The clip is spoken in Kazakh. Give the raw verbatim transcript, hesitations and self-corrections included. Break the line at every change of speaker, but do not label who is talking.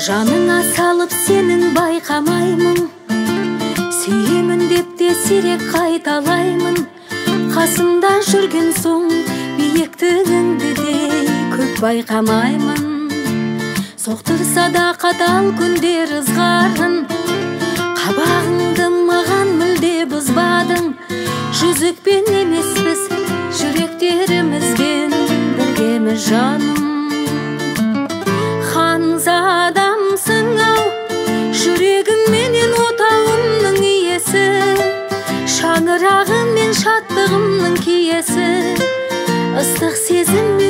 жаныңа салып сенің байқамаймын, сүйемін деп те сирек қайталаймын. Қасымда жүрген соң биіктігіңді де көп байқамаймын. Соқтырса да қатал күндер ызғарын, қабағыңды маған мүлде бұзбадың. Жүзікпен емеспіз, жүректерімізбен біргеміз жаным. Ханзадамсың ау, жүрегіңменен отауымның иесі, шаңырағым мен шаттығымның киесі. Ыстық сезім